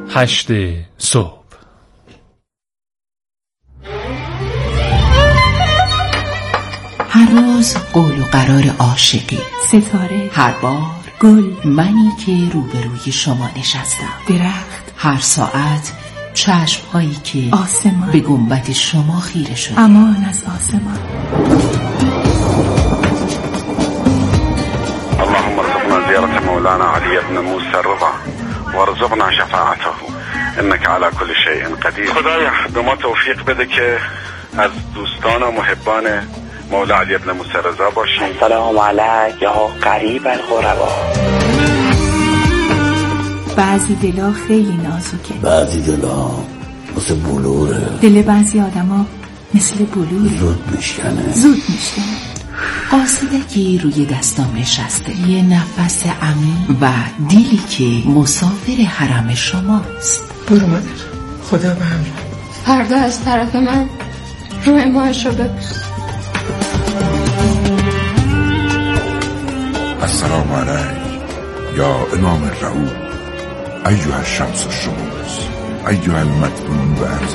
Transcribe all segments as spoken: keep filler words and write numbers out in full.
هشت صبح. هر روز قول و قرار عاشقی، ستاره، هر بار گل، منی که روبروی شما نشستم، درخت، هر ساعت چشم هایی که آسمان به گنبد شما خیره شده. امان از آسمان. اللهم ارزقنا زيارة مولانا علي بن موسى الرضا وارزقنا شفاعته انك على كل شيء قدیر. خدایا به ما توفیق بده که از دوستان و محبان مولا علی بن موسی رضا باشیم. سلام علیک یا قریب الغربا. بعضی دلا خیلی نازکه، بعضی دلا مثل بلوره، دل بعضی آدما مثل بلوره، زود میشکنه زود میشکنه. قاصدکی روی دستام نشسته، یه نفس عمیق و دیلی که مسافر حرم شماست. برو مادر، خدا به همراه. فردا از طرف من روی ماهش رو ببوس. السلام علیک یا امام الرعود ایها الشمس الشموس ایها المدفون بأرض.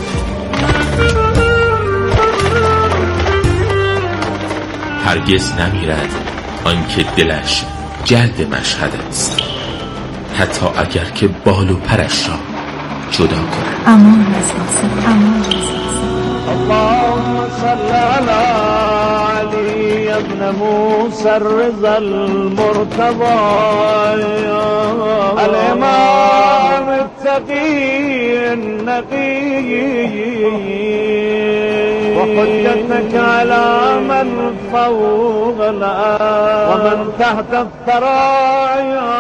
هرگز نمیرد آنکه دلش جلد مشهد است، حتی اگر که بال و پرش را جدا کند. امان از آسمان، امان از آسمان. اللهم صل علی علی ابن موسی الرضا المرتضی الامام التقی النقی وحجتك على من فوق الأرض ومن تحت الثرى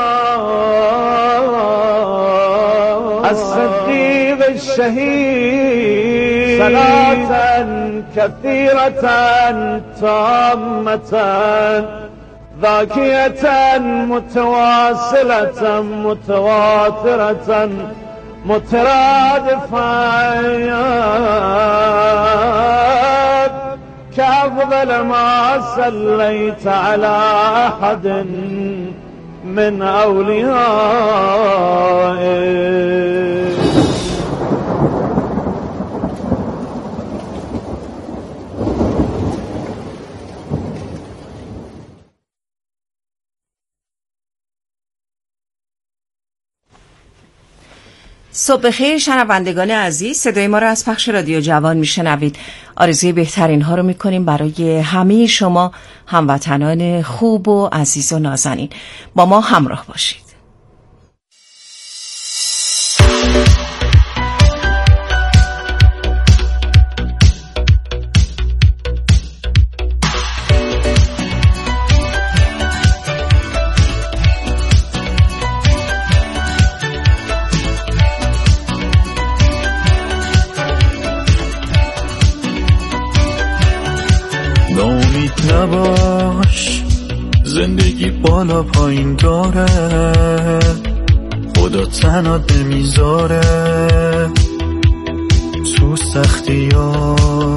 الصديق الشهيد صلاة كثيرة تامة ذاكية متواصلة متواترة مترادفات كأفضل ما صليت على أحد من أوليائك. صبح بخیر شنوندگان عزیز، صدای ما را از پخش رادیو جوان میشنوید. آرزوی بهترین ها رو میکنیم برای همه شما هموطنان خوب و عزیز و نازنین. با ما همراه باشید. نباش، زندگی بالا پایین داره، خدا تنات نمیذاره. تو سختی ها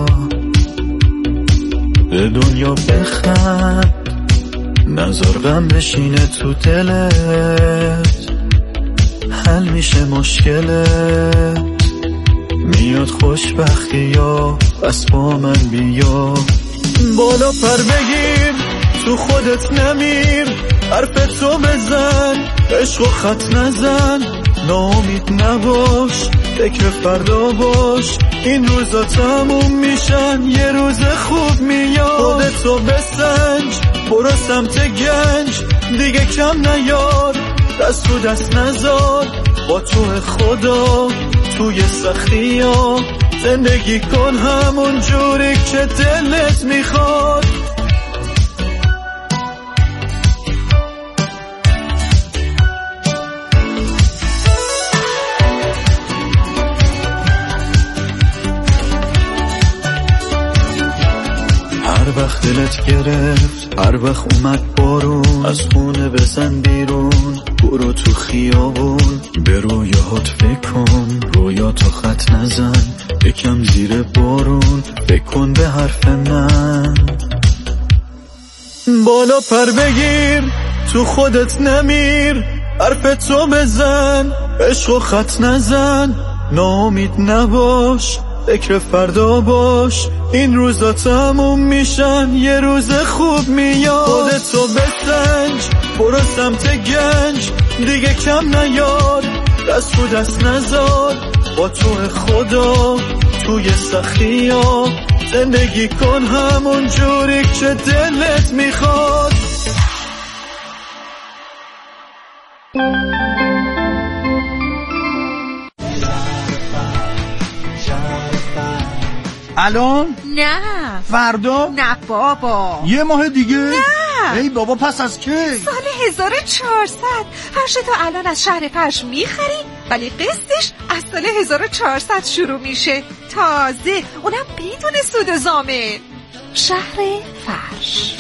به دنیا بخند، نذار غم بشینه تو دلت، حل میشه مشکلت، میاد خوشبختی ها، بس با من بیا. بالا پر بگیر، تو خودت نمیر، حرف تو بزن، عشق و خط نزن، ناامید نباش، فکر فردا باش، این روزا تموم میشن، یه روز خوب میاد. خودتو بسنج، برو سمت گنج، دیگه کم نیار، دست تو دست نزار، با تو خدا توی سختی ها زندگی کن همون جوری که دلت میخواد. هر وقت دلت گرفت، هر وقت اومد بارون، از خونه بزن بیرون، برو تو خیابون، به رویاهات فکر کن، رویاتو خط نزن، یکم زیر بارون، بکن به حرف من. بالا پر بگیر، تو خودت نمیر، حرف تو بزن، عشق و خط نزن، ناامید نباش، فکر فردا باش، این روزا تموم میشن، یه روز خوب میاد. خودتو بسنج، برو سمت گنج، دیگه کم نیار، دست تو دست نزار، با تو خدا توی سختی ها زندگی کن همون جوری که دلت میخواد. الان؟ نه. فردا؟ نه بابا. یه ماه دیگه؟ نه. ای بابا پس از کی؟ سال هزار و چهارصد. فرش تو الان از شهر فرش میخری ولی قسطش از سال هزار و چهارصد شروع میشه، تازه اونم بدون سود و ضامن. شهر فرش.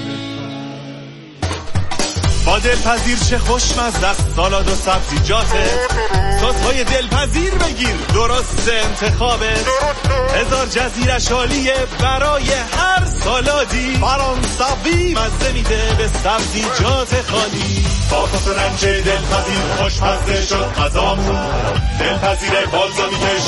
با دلپذیر چه خوشمزه است سالاد و سبزیجاته، سس‌های دلپذیر بگیر درست انتخابه، هزار جزیرش عالیه برای هر سالادی، فرانسوی مزه میده به سبزیجات خالی. با پس رنج دلپذیر خوشمزه شد غذامون، دلپذیر بالزامیکش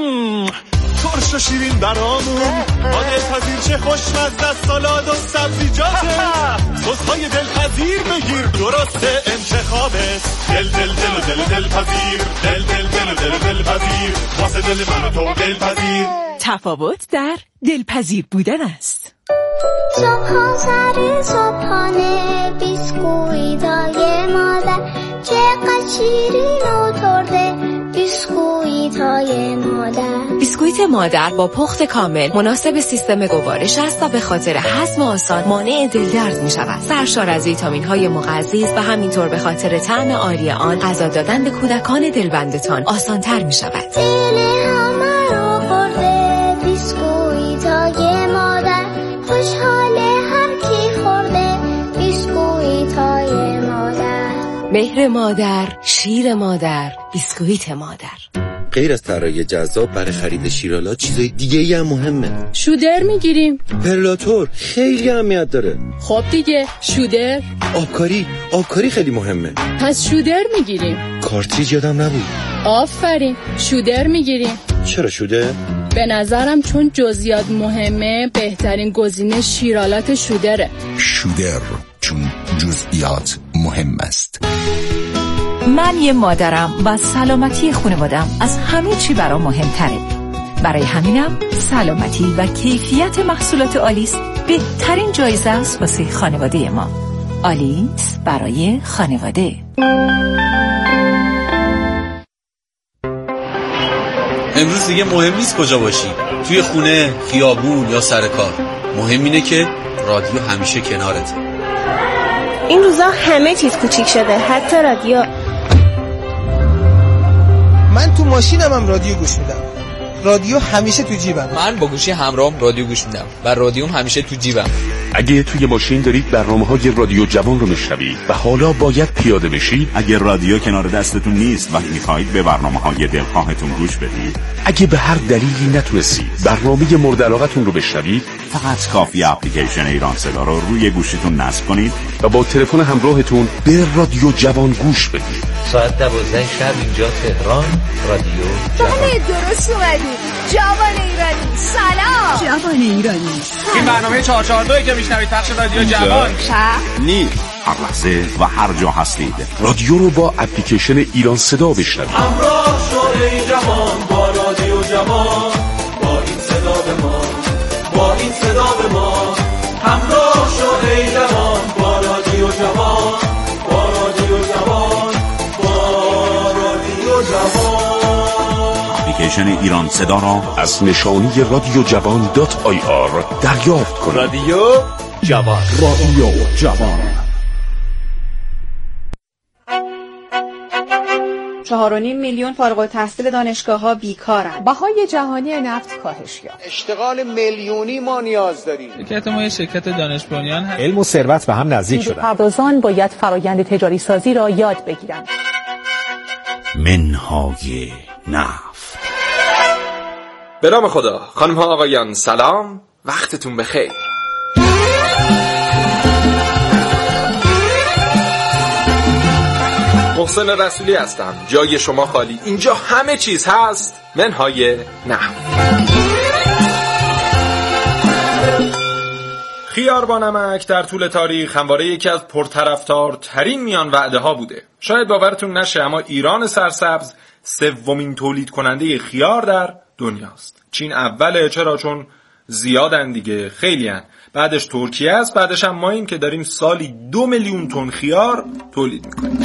ترش و شیرین برامون. با دلپذیر چه خوشمزه است سالاد و سبزیجاته، سس‌های دلپذیر بگیر درست انتخابه، دل دل دل و دل دلپذیر، دل دل دل و دل دلپذیر، واسه دل من و تو دلپذیر. تفاوت در دلپذیر بودن است. صبح سر صبحانه بیسکویتای مادر چقدر شیرین و ترده، بیسکویتای مادر. بیسکویت مادر با پخت کامل مناسب سیستم گوارش است و به خاطر هضم آسان مانع دلدرد می شود. سرشار از ویتامین های مغذی و همینطور به خاطر طعم عالی آن غذا دادن به کودکان دلبندتان آسان تر می شود. دل همه رو خورده بیسکویتای مادر، خوشحاله هر کی خورده بیسکویتای مادر. مهر مادر، شیر مادر، بیسکویت مادر. غیر از طراحی جذاب برای خرید شیرالا چیزای دیگه ای هم مهمه. شودر میگیریم. پرلاتور خیلی اهمیت داره. خب دیگه شودر. آبکاری، آبکاری خیلی مهمه. پس شودر میگیریم. کارتریج یادم نبود. آفرین، شودر میگیریم. چرا شودر؟ به نظرم چون جزئیات مهمه بهترین گزینه شیرالات شودره. شودر چون جزئیات مهم است. من یه مادرم و سلامتی خانوادم از همه چی برام مهمتره. برای همینم سلامتی و کیفیت محصولات آلیس بهترین جایزه است واسه خانواده ما. آلیس برای خانواده. امروز دیگه مهم نیست کجا باشی، توی خونه، خیابون یا سر کار. مهم اینه که رادیو همیشه کنارته. این روزا همه چیز کوچیک شده، حتی رادیو. من تو ماشینم هم رادیو گوش میدم. رادیو همیشه تو جیبم. من با گوشی همراهم رادیو گوش میدم و رادیوم همیشه تو جیبم. اگه توی ماشین دارید برنامه‌های رادیو جوان رو میشنوید و حالا باید پیاده بشید، اگه رادیو کنار دستتون نیست و میخواهید به برنامه‌های دلخواهتون گوش بدید، اگه به هر دلیلی نتونستید برنامه مورد علاقتون رو بشنوید، فقط کافی اپلیکیشن ایران صدا رو روی گوشیتون نصب کنید و با تلفن همراهتون به رادیو جوان گوش بدید. ساعت دوازده شب اینجا تهران، رادیو جوان. بله درست اومدید. جوان ایرانی سلام. جوان ایرانی این برنامه چهار چهار دو که میشنوید پخش رادیو جوان نی هر لحظه و هر جا هستید رادیو رو با اپلیکیشن ایران صدا بشنوید. همراه شو ای جوان با رادیو جوان، با این صدا به ما، با این صدا به ما. همراه شو ای جوان با رادیو جوان، با رادیو جوان، با رادیو جوان. اپلیکیشن ایران صدا را از نشانی رادیو جوان دات آی آر دریافت کنید. رادیو جوان، رادیو جوان. چهار و نیم میلیون فارغ التحصیل دانشگاه‌ها بیکارن. بهای جهانی نفت کاهش یافت. اشتغال میلیونی ما نیاز داریم. شرکت ما یه شرکت دانش بنیان هست. علم و ثروت به هم نزدیک شدن. پردازان باید فرآیند تجاری سازی را یاد بگیرند. منهای نفت. به نام خدا. خانم ها آقایان سلام، وقتتون بخیر. محسن رسولی هستم. جای شما خالی. اینجا همه چیز هست منهای نحو. خیار با نمک در طول تاریخ همواره یکی از پرطرفدارترین میان وعده ها بوده. شاید باورتون نشه اما ایران سرسبز سومین تولید کننده خیار در دنیاست. چین اوله، چرا؟ چون زیادن دیگه، خیلی هن. بعدش ترکیه است، بعدش هم ماییم که داریم سالی دو میلیون تن خیار تولید میکنیم.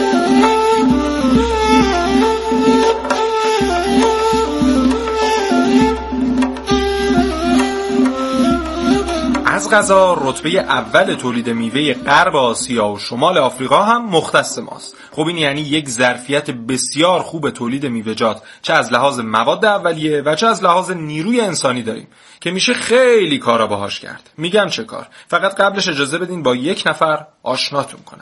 از قضا رتبه اول تولید میوه غرب آسیا و شمال آفریقا هم مختص ماست. خب این یعنی یک ظرفیت بسیار خوب تولید میوه‌جات، چه از لحاظ مواد اولیه و چه از لحاظ نیروی انسانی داریم که میشه خیلی کارا باهاش کرد. میگم چه کار؟ فقط قبلش اجازه بدین با یک نفر آشناتون کنم.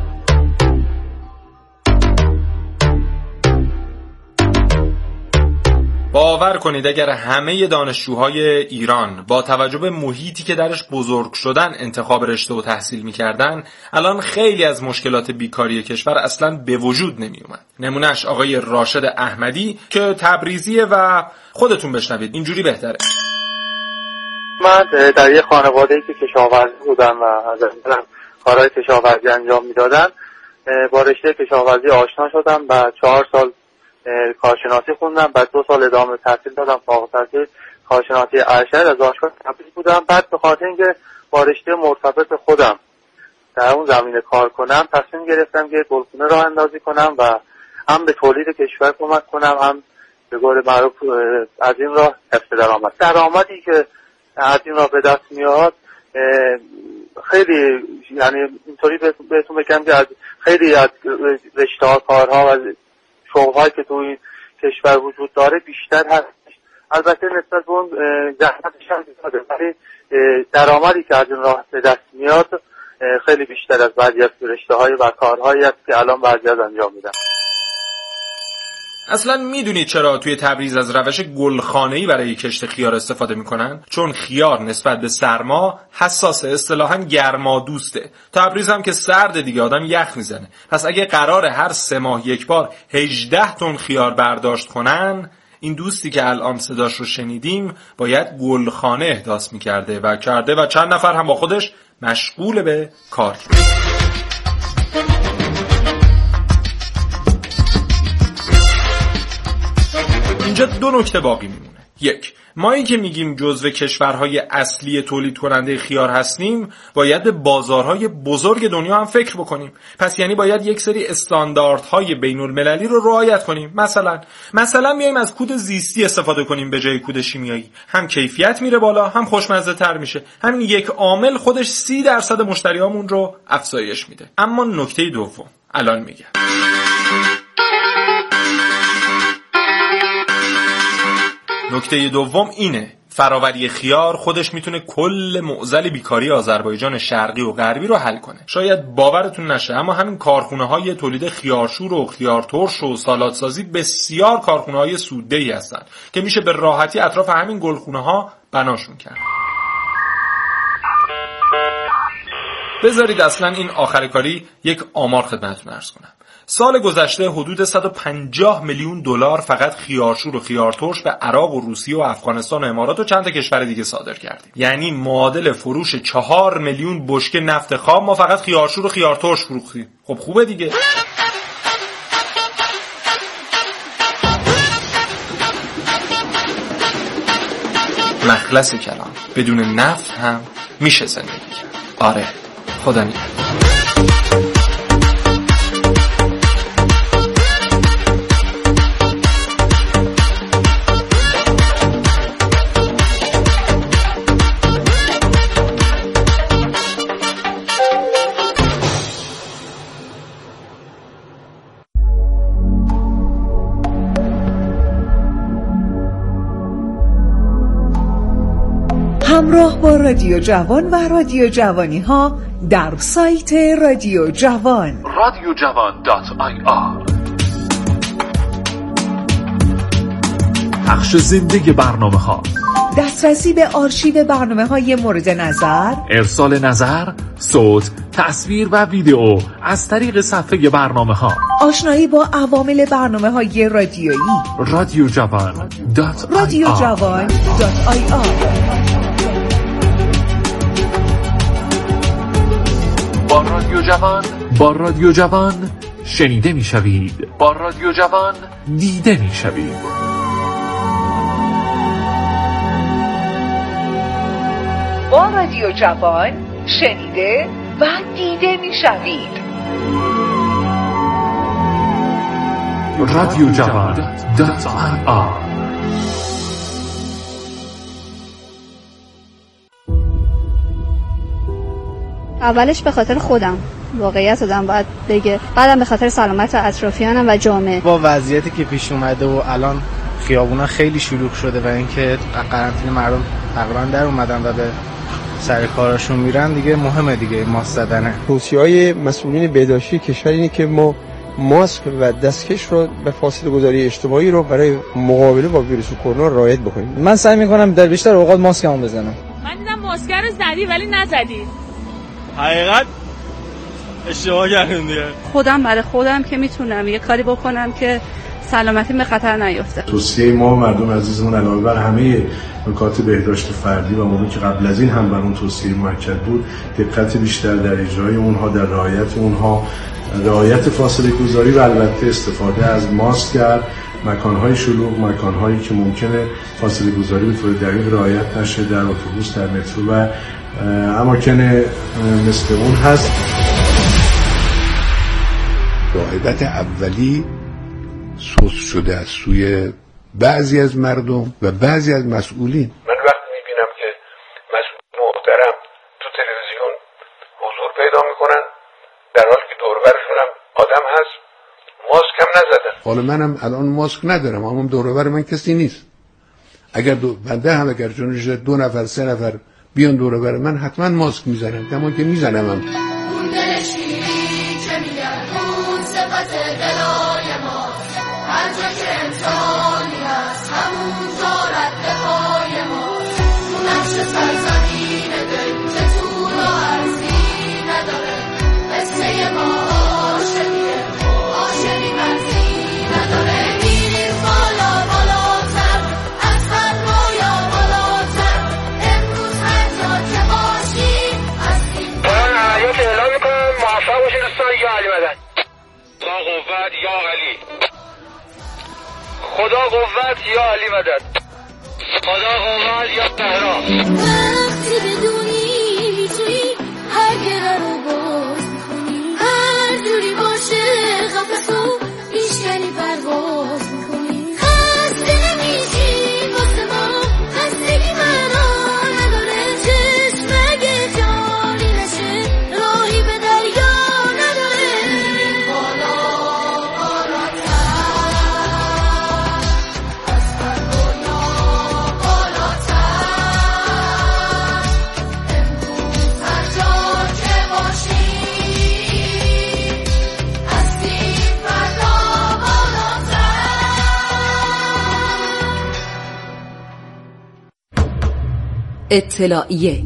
باور کنید اگر همه دانشجوهای ایران با توجه به محیطی که درش بزرگ شدن انتخاب رشته و تحصیل می‌کردن، الان خیلی از مشکلات بیکاری کشور اصلاً به وجود نمی اومد. نمونهش آقای راشد احمدی که تبریزیه و خودتون بشنوید، اینجوری بهتره. من در یه خانواده‌ای که کشاورزی بودم و از اصلا کارهای کشاورزی انجام میدادن با رشته کشاورزی آشنا شدم و چهار سال کارشناسی خوندم. بعد دو سال ادامه تحصیل دادم، فارغ التحصیل کارشناسی ارشد از دانشگاه تبریز بودم. بعد به خاطر اینکه با رشته مرتبط خودم در اون زمینه کار کنم تصمیم گرفتم که گلخونه راه اندازی کنم و هم به تولید کشور کمک کنم، هم به قول معروف از این راه کسب درآمد. درآمدی که از این راه به دست میاد خیلی، یعنی اینطوری بهتون بگم که از خیلی از رشته‌ها، کارها و شغل‌هایی که تو این کشور وجود داره بیشتر هست. البته نسبت به اون زحمتش هم زیاده، ولی درآمدی که از این راه به دست میاد خیلی بیشتر از بعضی از رشته‌های و کارهایی است که الان بعضی از انجام میدن. اصلا میدونید چرا توی تبریز از روش گلخانه‌ای برای کشت خیار استفاده میکنن؟ چون خیار نسبت به سرما حساسه، اصطلاحاً گرما دوسته. تبریز هم که سرد دیگه، آدم یخ میزنه. پس اگه قراره هر سه ماه یک بار هجده تن خیار برداشت کنن، این دوستی که الان صداش رو شنیدیم باید گلخانه احداث میکرده و کرده و چند نفر هم با خودش مشغول به کار کرده. اینجا دو نکته باقی میمونه. یک، مایی که میگیم جزو کشورهای اصلی تولید کننده خیار هستیم، باید به بازارهای بزرگ دنیا هم فکر بکنیم. پس یعنی باید یک سری استانداردهای بین المللی رو رعایت کنیم. مثلا مثلا میایم از کود زیستی استفاده کنیم به جای کود شیمیایی. هم کیفیت میره بالا، هم خوشمزه تر میشه. همین یک عامل خودش سی درصد مشتریامون رو افزایش میده. اما نکته دوم الان میگم. نکته دوم اینه، فراوری خیار خودش میتونه کل معضل بیکاری آذربایجان شرقی و غربی رو حل کنه. شاید باورتون نشه اما همین کارخونه‌های تولید خیارشور و خیار ترش و سالادسازی بسیار کارخونه‌های سوددهی هستن که میشه به راحتی اطراف همین گلخونه‌ها بناشون کرد. بذارید اصلا این آخر کاری یک آمار خدمتتون عرض کنم. سال گذشته حدود صد و پنجاه میلیون دلار فقط خیارشور و خیارترش به عراق و روسیه و افغانستان و امارات و چند تا کشور دیگه صادر کردیم. یعنی معادل فروش چهار میلیون بشکه نفت خام ما فقط خیارشور و خیارترش فروختیم. خب خوبه دیگه. مخلص کلام، بدون نفت هم میشه زندگی کرد. آره، خدا نگهدار. همراه با رادیو جوان و رادیو جوانی ها در سایت رادیو جوان رادیو جوان دات آی آر. پخش زنده برنامه ها دسترسی به آرشیو برنامه‌های مورد نظر، ارسال نظر، صوت، تصویر و ویدئو از طریق صفحه برنامه‌ها، آشنایی با عوامل برنامه‌های رادیویی. رادیو جوان دات آی آر رادیو جوان دات آی آر. با رادیو جوان با رادیو جوان شنیده می‌شوید، با رادیو جوان دیده می‌شوید. با رادیو جوان شنیده و دیده می‌شوید. رادیو جوان دات آی آر. اولش به خاطر خودم، واقعیت آدم باید بگه، بعدم به خاطر سلامت اطرافیانم و جامعه. با وضعیتی که پیش اومده و الان خیابونا خیلی شلوغ شده و اینکه قرنطینه مردم تقریبا در اومدن و به سر کاراشون میرن، دیگه مهمه دیگه ماسک زدنه. توصیه‌های مسئولین بهداشتی کشور اینه که ما ماسک و دستکش رو به فاصله گذاری اجتماعی رو برای مقابله با ویروس کرونا رعایت بکنیم. من سعی میکنم در بیشتر اوقات ماسکمو بزنم. من دیدم ماسک رو زدی ولی نزدی. حقیقت اشتباه کردم دیگه. خودم برای خودم که میتونم یه کاری بکنم که سلامتی به خطر نیفته. توصیه ما مردم عزیزمون علاوه بر همه نکات بهداشت فردی و موضوعی که قبل از این هم بر اون توصیه مؤکد بود، دقت بیشتر در اجرای اونها، در رعایت اونها، رعایت فاصله گذاری و البته استفاده از ماسک در مکان‌های شلوغ، مکان‌هایی که ممکنه فاصله گذاری به طور دقیق رعایت نشه، در اتوبوس، در مترو و اماکن مثل اون هست. رعایت اولی سوس شده از سوی بعضی از مردم و بعضی از مسئولین. من وقتی میبینم که مسئول محترم تو تلویزیون حضور پیدا میکنن در حالی که دور و برشون هم آدم هست، ماسک هم نزدن. حالا منم الان ماسک ندارم، اما دور و بر من کسی نیست. اگر دو بنده هم اگر جونش دو نفر سه نفر بیان دور و بر من، حتما ماسک میزنم. تمام که میزنم هم. هر جا که انسانی هست همونجا رد پای ما، تو نقش سرزمین دل که طول و عرضی نداره، قصه ما عاشقیه، عاشقی مرزی نداره. میریم بالا بالاتر از فرمایا بالاتر، امروز هر جا که باشیم هستیم. من حیات اعلام میکنم موفق باشید دوستان. یا علی مدد، با قوت یا علی، خدا قوت یا علی مدد، خدا قوت یا تهران. وقتی بدونی میتونی هر گره رو باز میکنی، هر جوری باشه قفصو میشکنی پرواز میکنی. خسته نمیشی واسه ما، خستگی معنا نداره، چشم اگه جاری نشه راهی به دریا نداره. بالا بالاتر اطلاعیه.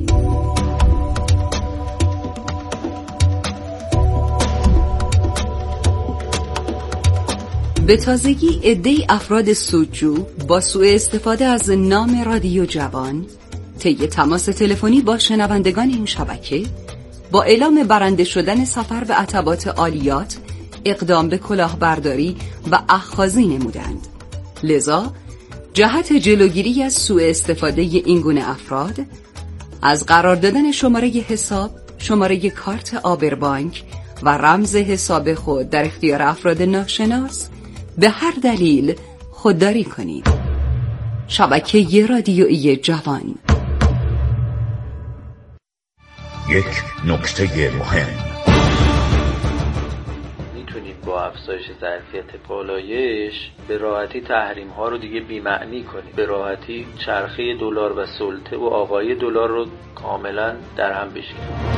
به تازگی عده‌ای افراد سودجو با سوء استفاده از نام رادیو جوان طی تماس تلفنی با شنوندگان این شبکه با اعلام برنده شدن سفر به عتبات عالیات اقدام به کلاهبرداری و اخاذی نمودند. لذا جهت جلوگیری از سوء استفاده این گونه افراد از قرار دادن شماره حساب، شماره کارت آبربانک و رمز حساب خود در اختیار افراد ناشناس به هر دلیل خودداری کنید. شبکه رادیویی جوان. یک نکته مهم: میتونید با افزایش ظرفیت پالایش به راحتی تحریم ها رو دیگه بی‌معنی کنید، به راحتی چرخه دلار و سلطه و آقای دلار رو کاملا در هم بشکنید.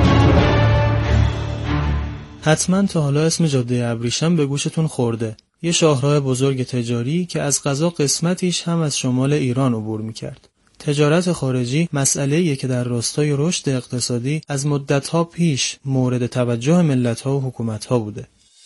حتما تا حالا اسم جاده ابریشم به گوشتون خورده، یه شاهراه بزرگ تجاری که از قضا قسمتیش هم از شمال ایران عبور میکرد. تجارت خارجی مسئله‌ایه که در راستای رشد اقتصادی از مدت‌ها پیش مورد توجه ملت‌ها و حکومت‌ها بوده.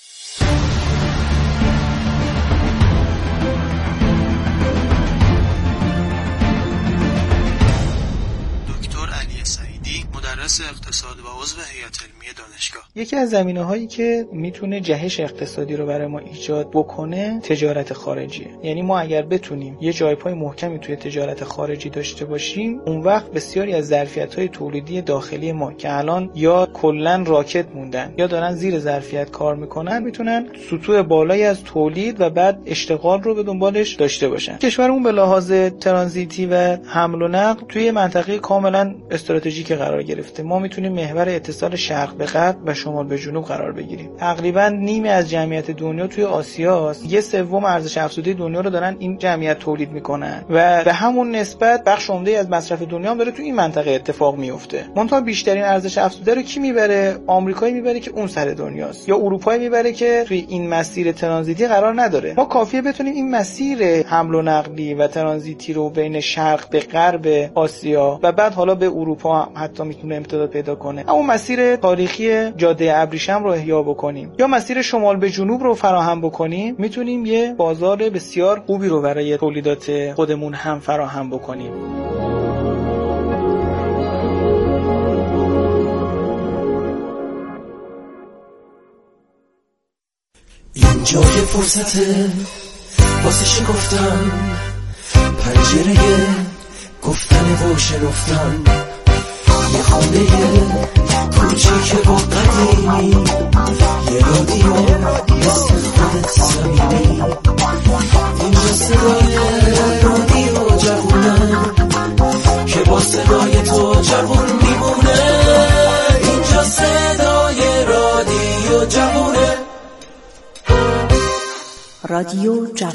مدرس اقتصاد و عضو هیئت علمی دانشگاه. یکی از زمینه‌هایی که میتونه جهش اقتصادی رو برای ما ایجاد بکنه تجارت خارجیه. یعنی ما اگر بتونیم یه جایپای محکمی توی تجارت خارجی داشته باشیم، اون وقت بسیاری از ظرفیت‌های تولیدی داخلی ما که الان یا کلاً راکت موندن یا دارن زیر ظرفیت کار میکنن، میتونن سطوح بالایی از تولید و بعد اشتغال رو به دنبالش داشته باشن. کشورمون به لحاظ ترانزیتی و حمل و نقل توی منطقه کاملاً استراتژیک قرار گرفته. ما میتونیم محور اتصال شرق به غرب و شمال به جنوب قرار بگیریم. تقریبا نیمی از جمعیت دنیا توی آسیاست. یه سوم ارزش افزوده دنیا رو دارن این جمعیت تولید میکنن و به همون نسبت بخش عمده از مصرف دنیا هم داره توی این منطقه اتفاق میفته. منتها بیشترین ارزش افزوده رو کی میبره؟ آمریکایی میبره که اون سر دنیاست، یا اروپایی میبره که توی این مسیر ترانزیتی قرار نداره. ما کافیه بتونیم این مسیر حمل و نقلی و ترانزیتی رو بین شرق به غرب آسیا و بعد حالا به اروپا هم حتی میتونه امتداد پیدا کنه، اما مسیر تاریخی جاده ابریشم رو احیا بکنیم یا مسیر شمال به جنوب رو فراهم بکنیم، میتونیم یه بازار بسیار خوبی رو برای تولیدات خودمون هم فراهم بکنیم. اینجا یه فرصته واسه شکفتن، پنجره گفتن و شنفتن، یه خونه کوچیک و قدیمی، یه رادیو مثل خودت صمیمی. اینجا صدای رادیو جوونه که با صدای تو جوون میمونه. اینجا صدای رادیو جوونه، رادیو جوان.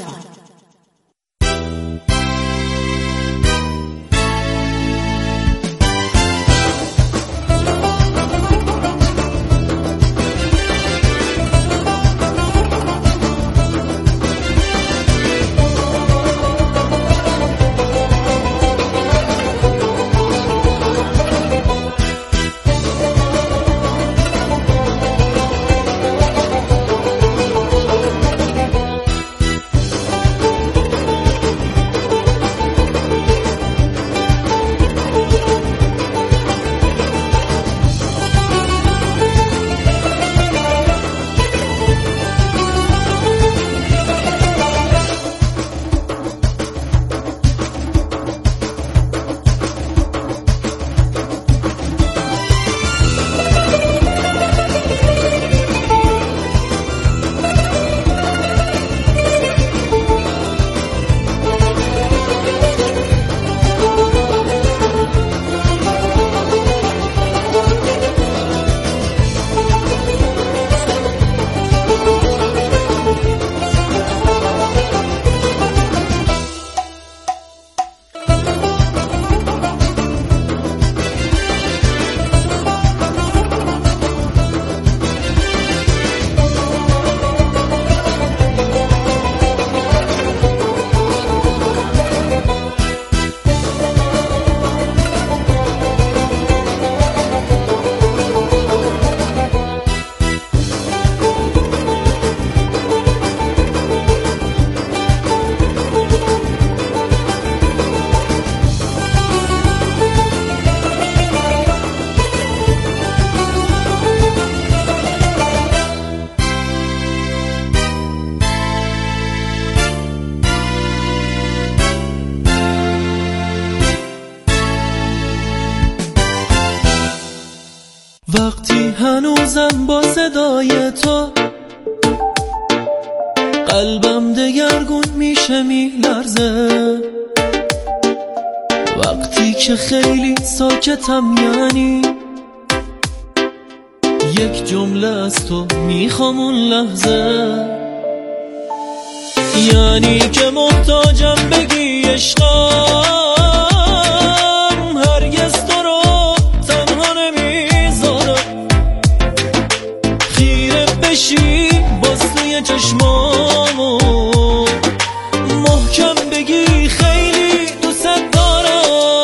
وقتی هنوزم با صدای تو قلبم دگرگون میشه میلرزه، وقتی که خیلی ساکتم یعنی یک جمله از تو میخوام اون لحظه، یعنی که محتاجم بگی عشقم هرگز تو رو تنها نمیذارم، خیره بشی باز توی چشمامو محکم بگی خیلی دوست دارم.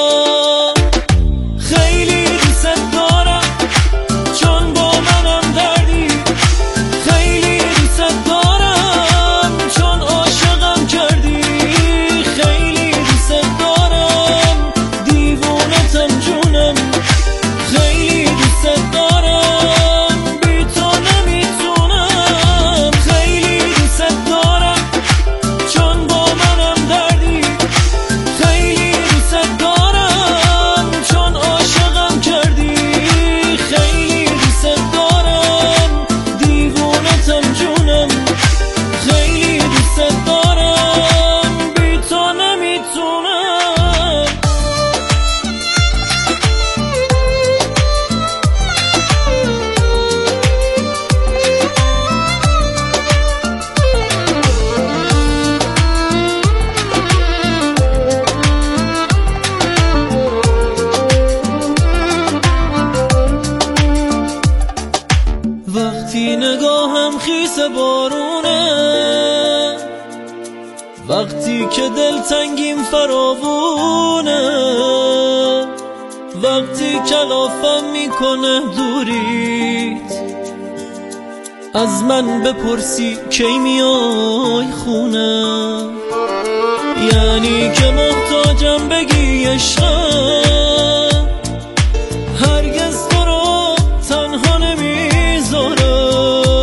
نگاهم خیس بارونه، وقتی که دلتنگیم فراوونه، وقتی کلافم میکنه دوریت، از من بپرسی کی میای خونه، یعنی که محتاجم بگی عشقم، هرگز تو رو تنها نمیذاره،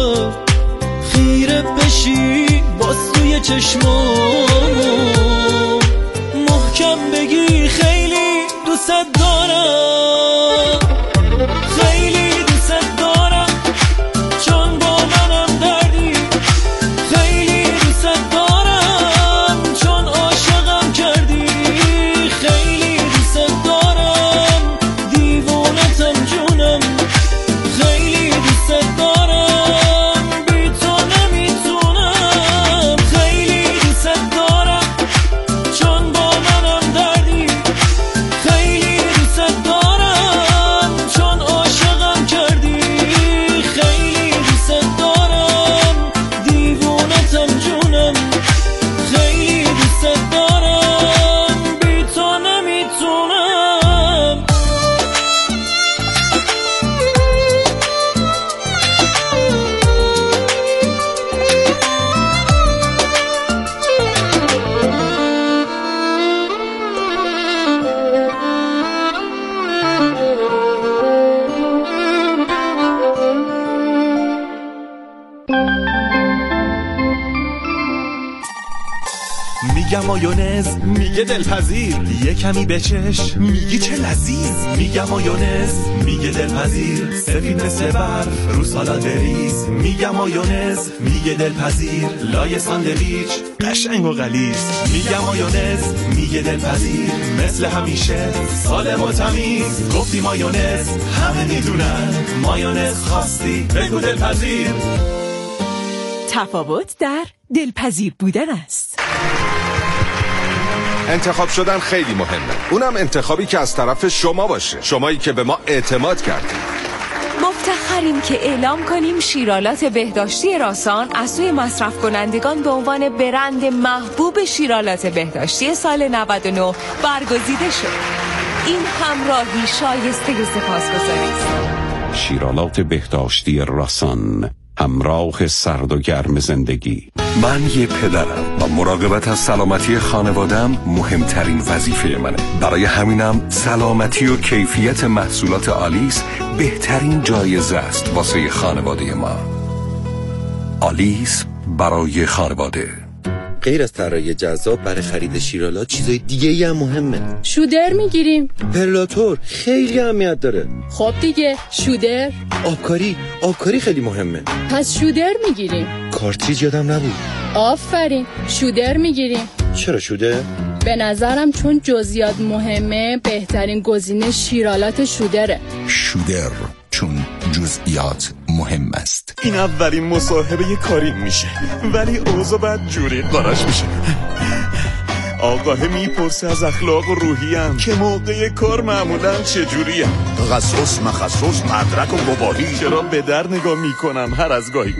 خیره بشی باز توی چشمامو، محکم بگی خیلی دوست دارم، خیلی دوست دارم، چون با منم دردی، خیلی دوست دارم، چون عاشقم کردی، خیلی دوست دارم، دیوونتم جونم، خیلی دوست دارم، بی تو نمیتونم، خیلی دوست دارم، چون با منم دردی، خیلی دوست دارم، چون عاشقم کردی، خیلی دوست دارم، دیوونتم جونم، خیلی دوست دارم، بی تو نمیتونم. میگم مایونز، میگه دلپذیر، یه کمی بچش، میگی چه لذیذ. میگم مایونز، میگه دلپذیر، سفید مثل برف رو سالاد بریز. میگم مایونز، میگه دلپذیر، لای ساندویچ قشنگ و غلیظ. میگم مایونز، میگه دلپذیر، مثل همیشه سالم و تمیز. گفتی مایونز، همه میدونن، مایونز خواستی بگو دلپذیر. تفاوت در دلپذیر بودن است. انتخاب شدن خیلی مهمه، اونم انتخابی که از طرف شما باشه، شمایی که به ما اعتماد کردید. مفتخریم که اعلام کنیم شیرالات بهداشتی راسان از سوی مصرف کنندگان به عنوان برند محبوب شیرالات بهداشتی سال نود و نه برگزیده شد. این همراهی شایسته سپاسگزاری است. شیرالات بهداشتی راسان، همراه سرد و گرم زندگی. من یه پدرم و مراقبت از سلامتی خانوادم مهمترین وظیفه منه. برای همینم سلامتی و کیفیت محصولات آلیس بهترین جایزه است واسه خانواده ما. آلیس برای خانواده. غیر از طراحی جذاب برای خرید شیرالات چیزای دیگه ای هم مهمه. شودر میگیریم. پرلاتور خیلی اهمیت داره. خب دیگه شودر. آبکاری آبکاری خیلی مهمه. پس شودر میگیریم. کارتریج یادم نبود. آفرین، شودر میگیریم. چرا شودر؟ به نظرم چون جزئیات مهمه بهترین گزینه شیرالات شودره. شودر چون جزئیات مهم است. این اولین مصاحبه کاری میشه، ولی اوضاع بد جوری قراش میشه. آقاه میپرسه از اخلاق و روحیم که موقع کار معمولا چجوریه. تخصص مخصص مدرک و گواهی. چرا به در نگاه میکنم هر از گاهی.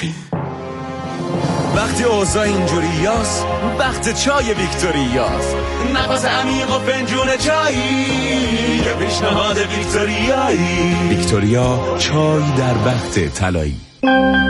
وقتی اوضاع اینجوریاست، وقت چای ویکتوریاست. نفس عمیق و فنجون چایی، یه پیشنهاد ویکتوریایی. ویکتوریا، چای در وقت طلایی.